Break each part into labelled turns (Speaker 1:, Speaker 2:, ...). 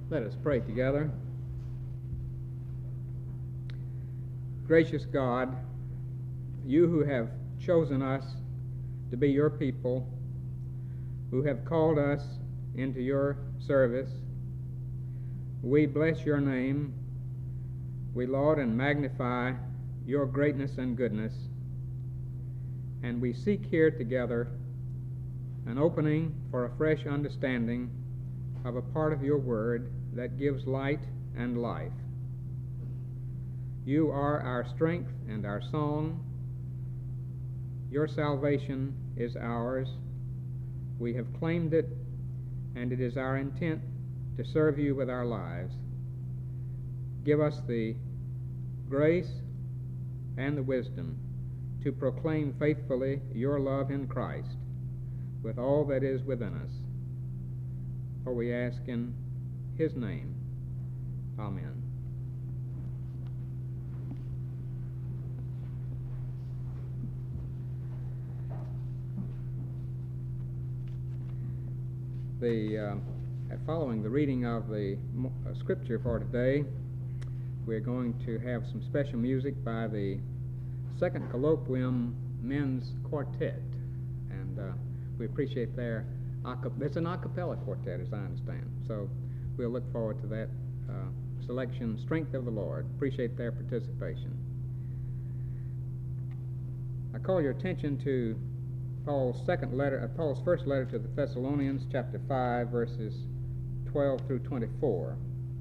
Speaker 1: Let us pray together. Gracious God, you who have chosen us to be your people, who have called us into your service, we bless your name. We laud and magnify your greatness and goodness, and we seek here together an opening for a fresh understanding of a part of your word that gives light and life. You are our strength and our song. Your salvation is ours. We have claimed it, and it is our intent to serve you with our lives. Give us the grace and the wisdom to proclaim faithfully your love in Christ with all that is within us. For we ask in his name. Amen. Following the reading of the scripture for today, we're going to have some special music by the Second Colloquium Men's Quartet, and we appreciate their it's an a cappella quartet, as I understand, so we'll look forward to that selection. Strength of the Lord. Appreciate their participation. I call your attention to Paul's first letter to the Thessalonians, chapter 5, verses 12 through 24.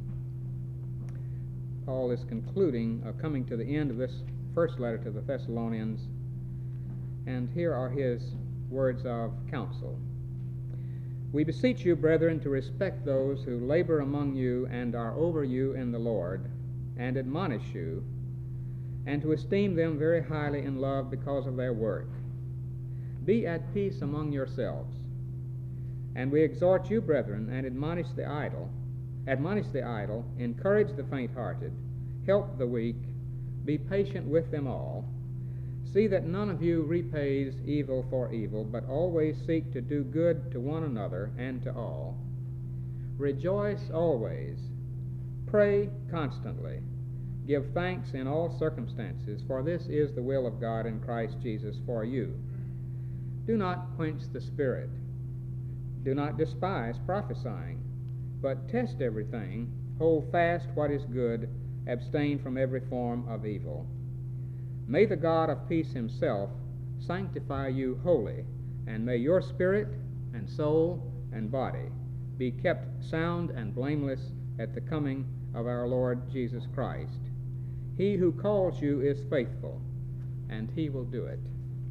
Speaker 1: Paul is coming to the end of this first letter to the Thessalonians, and here are his words of counsel. We beseech you, brethren, to respect those who labor among you and are over you in the Lord, and admonish you, and to esteem them very highly in love because of their work. Be at peace among yourselves. And we exhort you, brethren, and admonish the idle, encourage the faint-hearted, help the weak, be patient with them all. See that none of you repays evil for evil, but always seek to do good to one another and to all. Rejoice always. Pray constantly. Give thanks in all circumstances, for this is the will of God in Christ Jesus for you. Do not quench the Spirit. Do not despise prophesying, but test everything, hold fast what is good, abstain from every form of evil. May the God of peace himself sanctify you wholly, and may your spirit and soul and body be kept sound and blameless at the coming of our Lord Jesus Christ. He who calls you is faithful, and he will do it.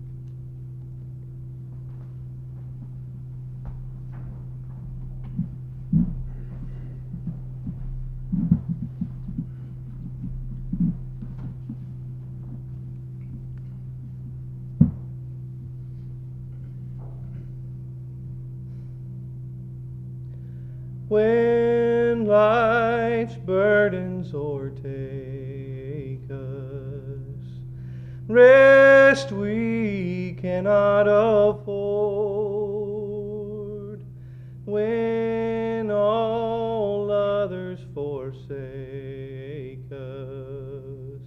Speaker 2: When life's burdens o'ertake us, rest we cannot afford. When all others forsake us,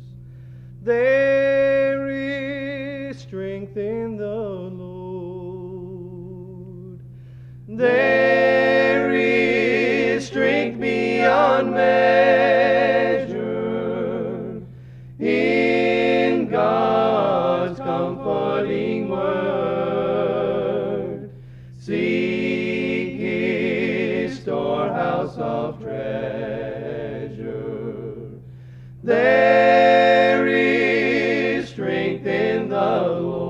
Speaker 2: there is strength in the Lord. There is strength beyond measure in God's comforting word. Seek his storehouse of treasure. There is strength in the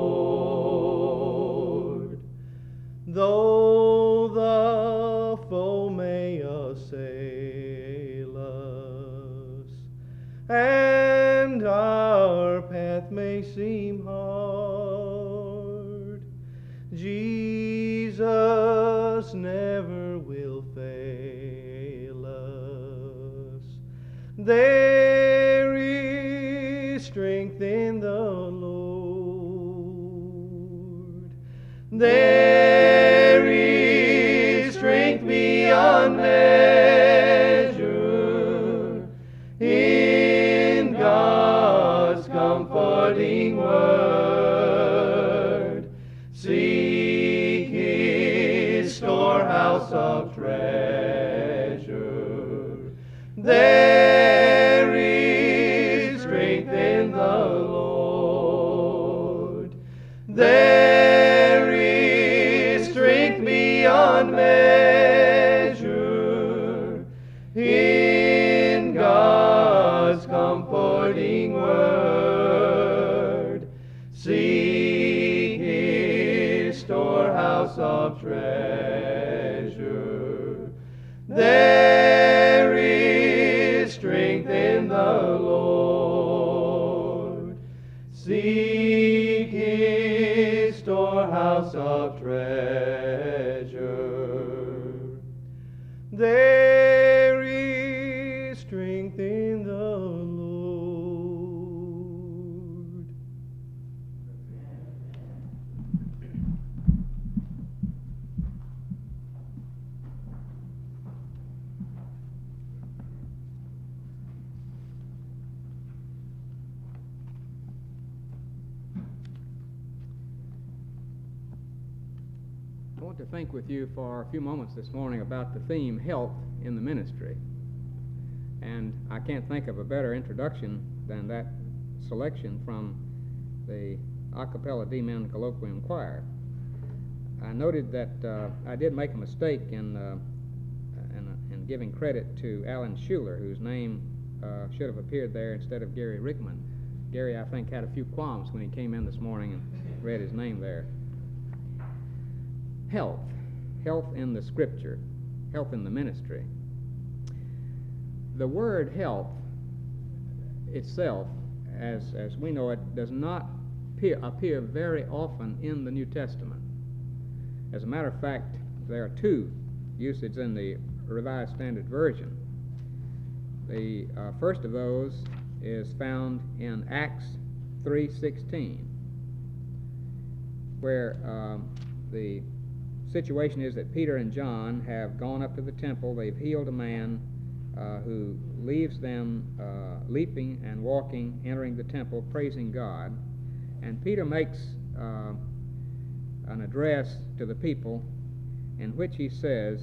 Speaker 2: Lord. Though the foe may assail us, and our path may seem hard, Jesus never will fail us. There is strength in the Lord. There is strength beyond measure There is strength in the Lord. There is strength beyond measure in God's comforting word. Seek His storehouse of treasure. There is strength in the Lord. Seek His storehouse of treasure. There is strength in the Lord.
Speaker 1: I want to think with you for a few moments this morning about the theme health in the ministry. And I can't think of a better introduction than that selection from the a cappella D-Min Colloquium Choir. I noted that I did make a mistake in giving credit to Alan Schuler, whose name should have appeared there instead of Gary Rickman. Gary, I think, had a few qualms when he came in this morning and read his name there. Health in the Scripture, health in the ministry. The word health itself, as we know it, does not appear very often in the New Testament. As a matter of fact, there are two usages in the Revised Standard Version. The first of those is found in Acts 3:16, where the situation is that Peter and John have gone up to the temple. They've healed a man who leaves them leaping and walking, entering the temple, praising God. And Peter makes an address to the people in which he says,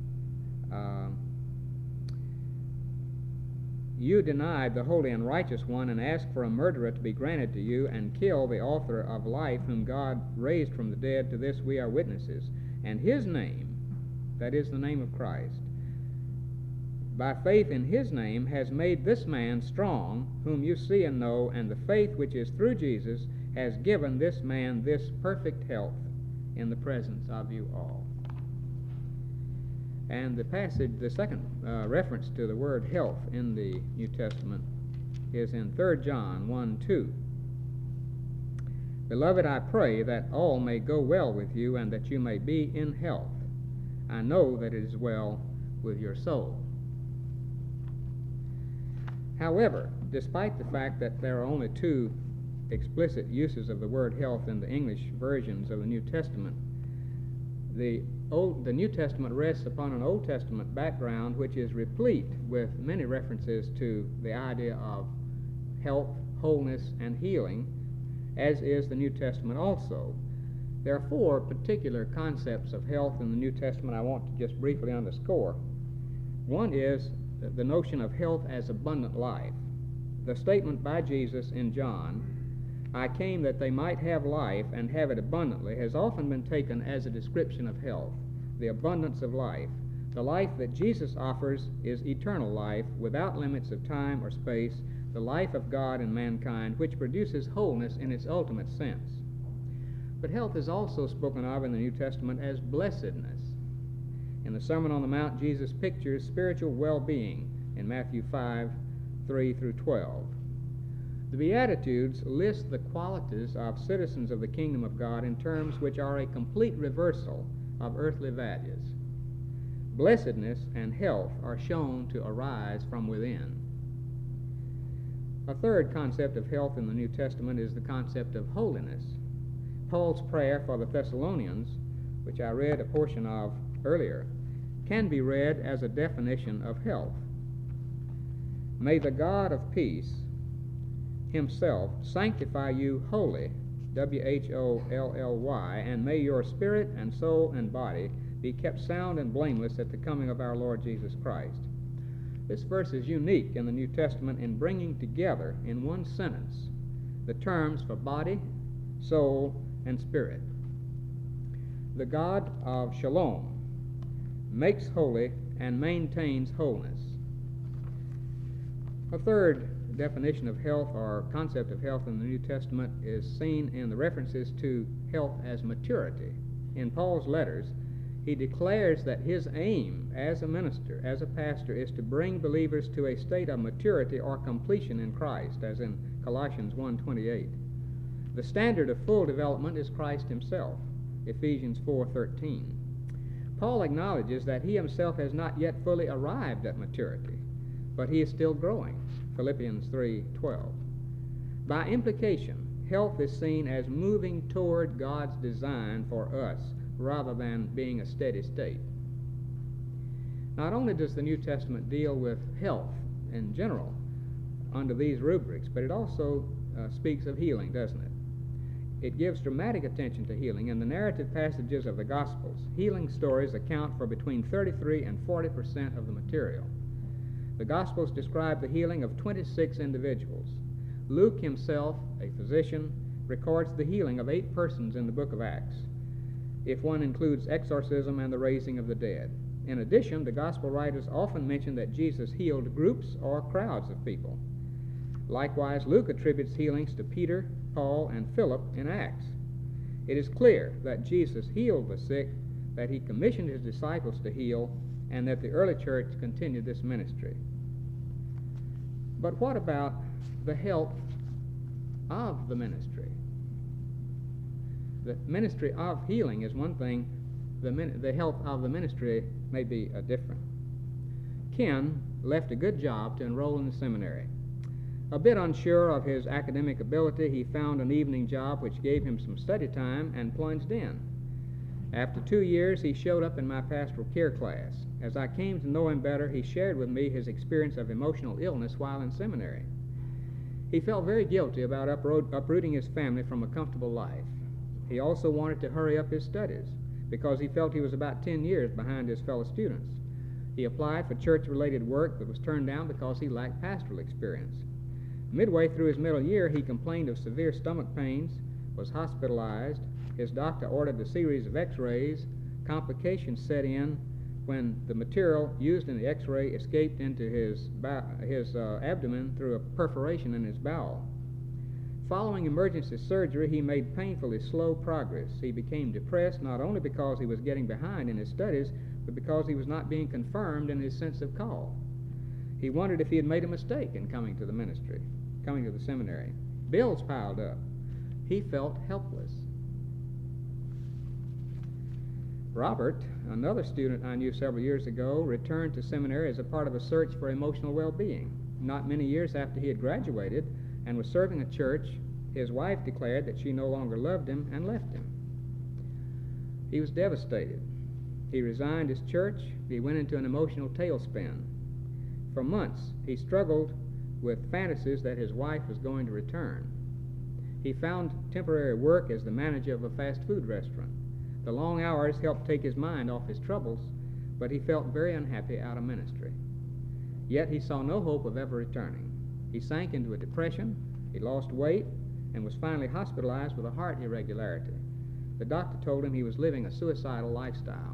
Speaker 1: you denied the holy and righteous one and asked for a murderer to be granted to you and kill the author of life whom God raised from the dead. To this we are witnesses. And his name, that is the name of Christ, by faith in his name has made this man strong, whom you see and know, and the faith which is through Jesus has given this man this perfect health in the presence of you all. And the passage, the second reference to the word health in the New Testament is in 3 John 1:2. Beloved, I pray that all may go well with you and that you may be in health. I know that it is well with your soul. However, despite the fact that there are only two explicit uses of the word health in the English versions of the New Testament, the New Testament rests upon an Old Testament background which is replete with many references to the idea of health, wholeness, and healing, as is the New Testament also. There are four particular concepts of health in the New Testament I want to just briefly underscore. One is the notion of health as abundant life. The statement by Jesus in John, I came that they might have life and have it abundantly, has often been taken as a description of health, the abundance of life. The life that Jesus offers is eternal life without limits of time or space, the life of God and mankind, which produces wholeness in its ultimate sense. But health is also spoken of in the New Testament as blessedness. In the Sermon on the Mount, Jesus pictures spiritual well-being in Matthew 5:3-12. The Beatitudes list the qualities of citizens of the kingdom of God in terms which are a complete reversal of earthly values. Blessedness and health are shown to arise from within. A third concept of health in the New Testament is the concept of holiness. Paul's prayer for the Thessalonians, which I read a portion of earlier, can be read as a definition of health. May the God of peace himself sanctify you wholly, W-H-O-L-L-Y, and may your spirit and soul and body be kept sound and blameless at the coming of our Lord Jesus Christ. This verse is unique in the New Testament in bringing together in one sentence the terms for body, soul, and spirit. The God of Shalom makes holy and maintains wholeness. A third definition of health or concept of health in the New Testament is seen in the references to health as maturity. In Paul's letters, he declares that his aim as a minister, as a pastor, is to bring believers to a state of maturity or completion in Christ, as in Colossians 1:28. The standard of full development is Christ himself, Ephesians 4:13. Paul acknowledges that he himself has not yet fully arrived at maturity, but he is still growing, Philippians 3:12. By implication, health is seen as moving toward God's design for us rather than being a steady state. Not only does the New Testament deal with health in general under these rubrics, but it also speaks of healing, doesn't it? It gives dramatic attention to healing. In the narrative passages of the Gospels, healing stories account for between 33 and 40% of the material. The Gospels describe the healing of 26 individuals. Luke himself, a physician, records the healing of 8 persons in the book of Acts, if one includes exorcism and the raising of the dead. In addition, the Gospel writers often mention that Jesus healed groups or crowds of people. Likewise, Luke attributes healings to Peter, Paul, and Philip in Acts. It is clear that Jesus healed the sick, that he commissioned his disciples to heal, and that the early church continued this ministry. But what about the health of the ministry? The ministry of healing is one thing. The health of the ministry may be different. Ken left a good job to enroll in the seminary. A bit unsure of his academic ability, he found an evening job which gave him some study time and plunged in. After 2 years, he showed up in my pastoral care class. As I came to know him better, he shared with me his experience of emotional illness while in seminary. He felt very guilty about uprooting his family from a comfortable life. He also wanted to hurry up his studies because he felt he was about 10 years behind his fellow students. He applied for church-related work but was turned down because he lacked pastoral experience. Midway through his middle year, he complained of severe stomach pains, was hospitalized. His doctor ordered a series of x-rays. Complications set in when the material used in the x-ray escaped into his abdomen through a perforation in his bowel. Following emergency surgery, he made painfully slow progress. He became depressed not only because he was getting behind in his studies, but because he was not being confirmed in his sense of call. He wondered if he had made a mistake in coming to the seminary. Bills piled up. He felt helpless. Robert, another student I knew several years ago, returned to seminary as a part of a search for emotional well-being. Not many years after he had graduated and was serving a church, his wife declared that she no longer loved him and left him. He was devastated. He resigned his church. He went into an emotional tailspin. For months, he struggled with fantasies that his wife was going to return. He found temporary work as the manager of a fast food restaurant. The long hours helped take his mind off his troubles, but he felt very unhappy out of ministry. Yet he saw no hope of ever returning. He sank into a depression, he lost weight, and was finally hospitalized with a heart irregularity. The doctor told him he was living a suicidal lifestyle.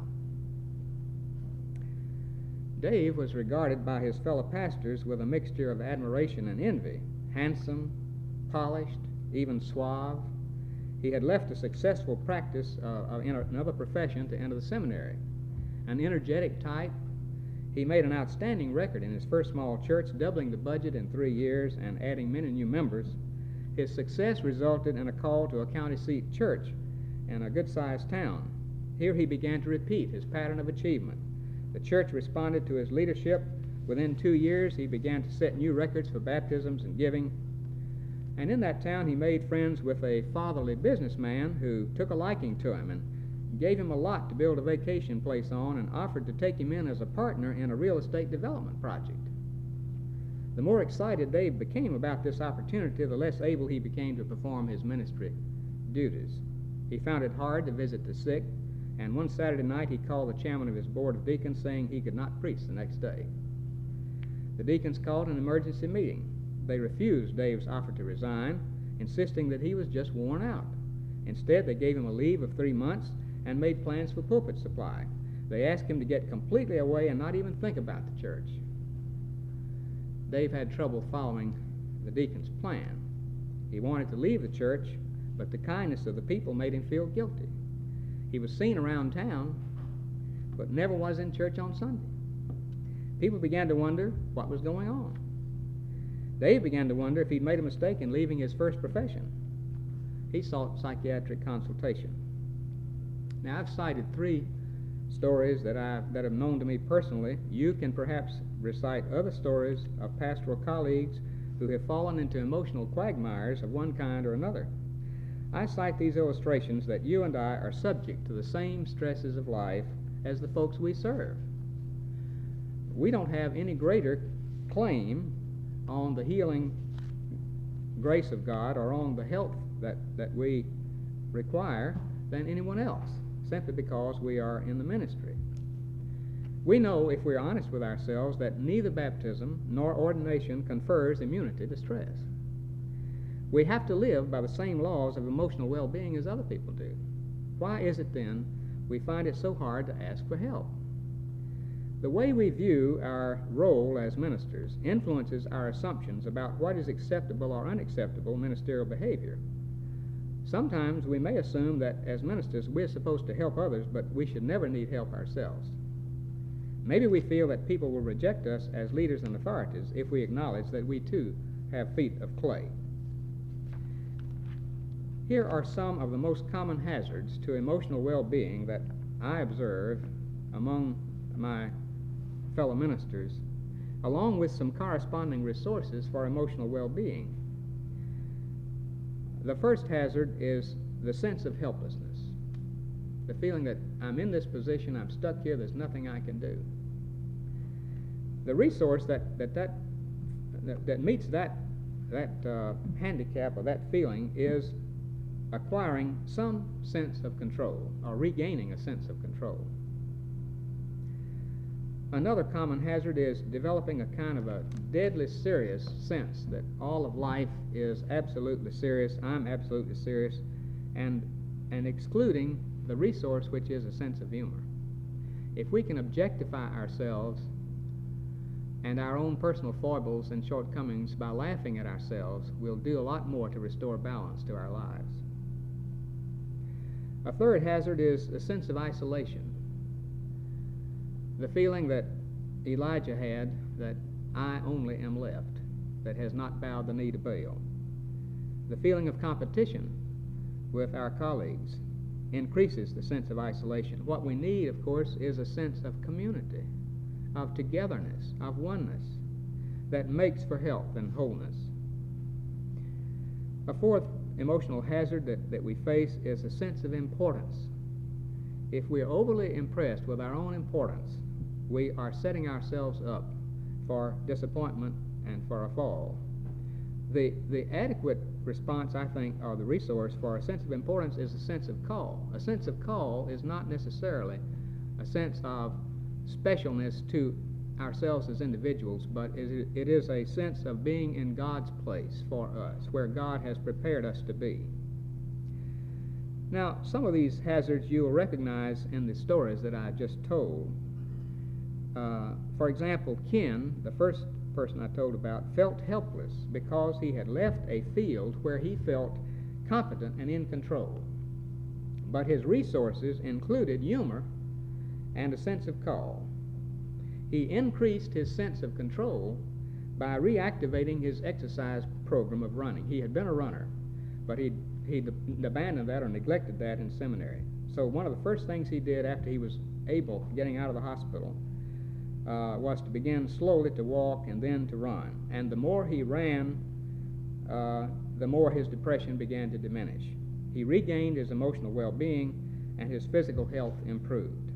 Speaker 1: Dave was regarded by his fellow pastors with a mixture of admiration and envy. Handsome, polished, even suave. He had left a successful practice in another profession to enter the seminary. An energetic type, he made an outstanding record in his first small church, doubling the budget in 3 years and adding many new members. His success resulted in a call to a county seat church in a good-sized town. Here he began to repeat his pattern of achievement. The church responded to his leadership. Within 2 years, he began to set new records for baptisms and giving. And in that town, he made friends with a fatherly businessman who took a liking to him and gave him a lot to build a vacation place on and offered to take him in as a partner in a real estate development project. The more excited Dave became about this opportunity, the less able he became to perform his ministry duties. He found it hard to visit the sick, and one Saturday night he called the chairman of his board of deacons saying he could not preach the next day. The deacons called an emergency meeting. They refused Dave's offer to resign, insisting that he was just worn out. Instead, they gave him a leave of 3 months and made plans for pulpit supply. They asked him to get completely away and not even think about the church. Dave had trouble following the deacon's plan. He wanted to leave the church, but the kindness of the people made him feel guilty. He was seen around town, but never was in church on Sunday. People began to wonder what was going on. Dave began to wonder if he'd made a mistake in leaving his first profession. He sought psychiatric consultation. Now, I've cited 3 stories that have known to me personally. You can perhaps recite other stories of pastoral colleagues who have fallen into emotional quagmires of one kind or another. I cite these illustrations that you and I are subject to the same stresses of life as the folks we serve. We don't have any greater claim on the healing grace of God or on the health that we require than anyone else, simply because we are in the ministry. We know, if we're honest with ourselves, that neither baptism nor ordination confers immunity to stress. We have to live by the same laws of emotional well-being as other people do. Why is it then we find it so hard to ask for help? The way we view our role as ministers influences our assumptions about what is acceptable or unacceptable ministerial behavior. Sometimes we may assume that as ministers we're supposed to help others, but we should never need help ourselves. Maybe we feel that people will reject us as leaders and authorities if we acknowledge that we too have feet of clay. Here are some of the most common hazards to emotional well-being that I observe among my fellow ministers, along with some corresponding resources for emotional well-being. The first hazard is the sense of helplessness, the feeling that I'm in this position, I'm stuck here, there's nothing I can do. The resource that meets that handicap or that feeling is acquiring some sense of control or regaining a sense of control. Another common hazard is developing a kind of a deadly serious sense that all of life is absolutely serious, I'm absolutely serious, and excluding the resource which is a sense of humor. If we can objectify ourselves and our own personal foibles and shortcomings by laughing at ourselves, we'll do a lot more to restore balance to our lives. A third hazard is a sense of isolation. The feeling that Elijah had, that I only am left, that has not bowed the knee to Baal. The feeling of competition with our colleagues increases the sense of isolation. What we need, of course, is a sense of community, of togetherness, of oneness, that makes for health and wholeness. A fourth emotional hazard that we face is a sense of importance. If we are overly impressed with our own importance, we are setting ourselves up for disappointment and for a fall. The adequate response, I think, or the resource for a sense of importance is a sense of call. A sense of call is not necessarily a sense of specialness to ourselves as individuals, but it is a sense of being in God's place for us, where God has prepared us to be. Now, some of these hazards you will recognize in the stories that I just told. For example, Ken, the first person I told about, felt helpless because he had left a field where he felt competent and in control. But his resources included humor and a sense of call. He increased his sense of control by reactivating his exercise program of running. He had been a runner, but he'd abandoned that or neglected that in seminary. So one of the first things he did after he was able, getting out of the hospital, was to begin slowly to walk and then to run. And the more he ran, the more his depression began to diminish. He regained his emotional well-being and his physical health improved.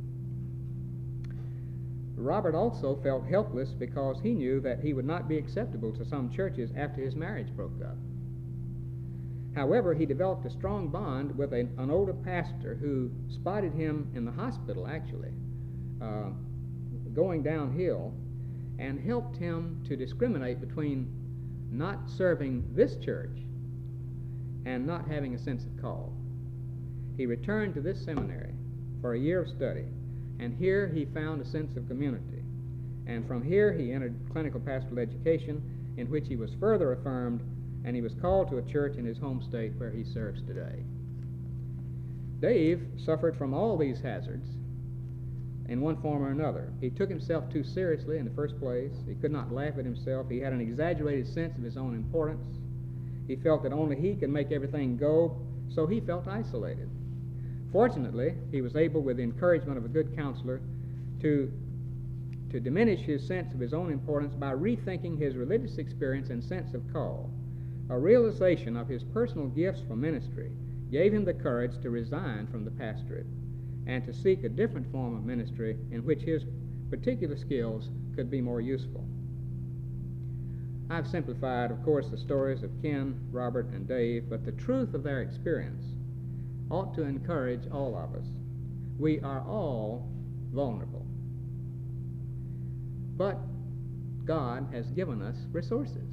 Speaker 1: Robert also felt helpless because he knew that he would not be acceptable to some churches after his marriage broke up. However, he developed a strong bond with an older pastor who spotted him in the hospital, actually, going downhill, and helped him to discriminate between not serving this church and not having a sense of call. He returned to this seminary for a year of study, and here he found a sense of community. And from here he entered clinical pastoral education, in which he was further affirmed, and he was called to a church in his home state where he serves today. Dave suffered from all these hazards in one form or another. He took himself too seriously in the first place. He could not laugh at himself. He had an exaggerated sense of his own importance. He felt that only he could make everything go, so he felt isolated. Fortunately, he was able, with the encouragement of a good counselor, to diminish his sense of his own importance by rethinking his religious experience and sense of call. A realization of his personal gifts for ministry gave him the courage to resign from the pastorate and to seek a different form of ministry in which his particular skills could be more useful. I've simplified, of course, the stories of Ken, Robert, and Dave, but the truth of their experience ought to encourage all of us. We are all vulnerable, but God has given us resources.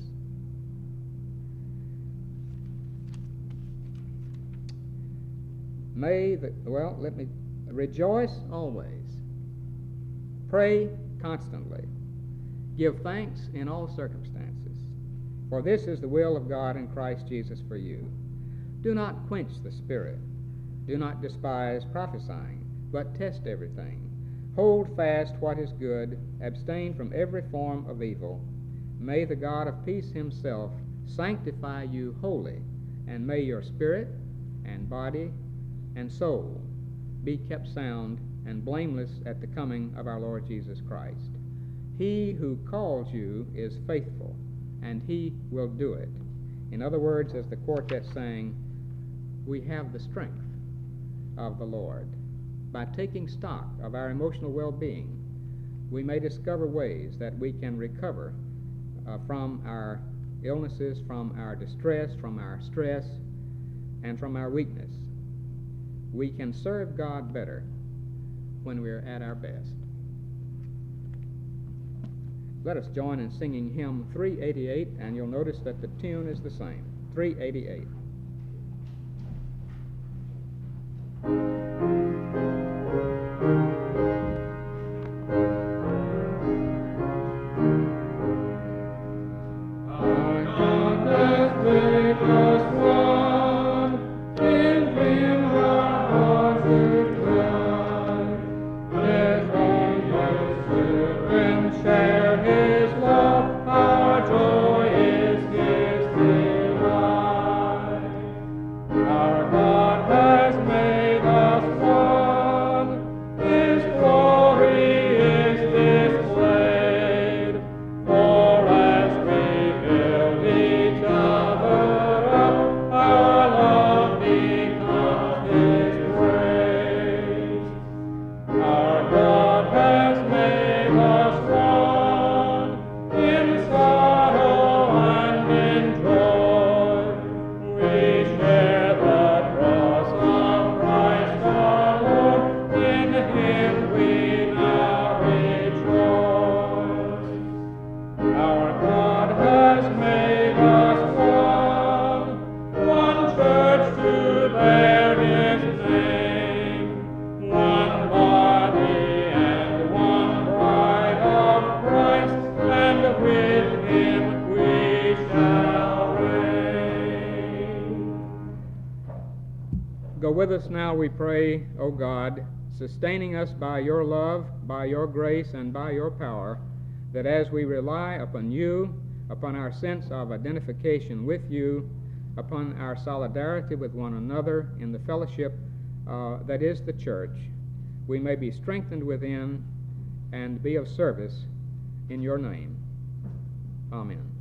Speaker 1: Rejoice always. Pray constantly. Give thanks in all circumstances, for this is the will of God in Christ Jesus for you. Do not quench the Spirit. Do not despise prophesying, but test everything. Hold fast what is good. Abstain from every form of evil. May the God of peace himself sanctify you wholly, and may your spirit and body and soul be kept sound and blameless at the coming of our Lord Jesus Christ. He who calls you is faithful, and he will do it. In other words, as the quartet sang, we have the strength of the Lord. By taking stock of our emotional well-being, we may discover ways that we can recover from our illnesses, from our distress, from our stress, and from our weakness. We can serve God better when we're at our best. Let us join in singing hymn 388, and you'll notice that the tune is the same, 388. Go with us now, we pray, O God, sustaining us by your love, by your grace, and by your power, that as we rely upon you, upon our sense of identification with you, upon our solidarity with one another in the fellowship that is the church, we may be strengthened within and be of service in your name. Amen.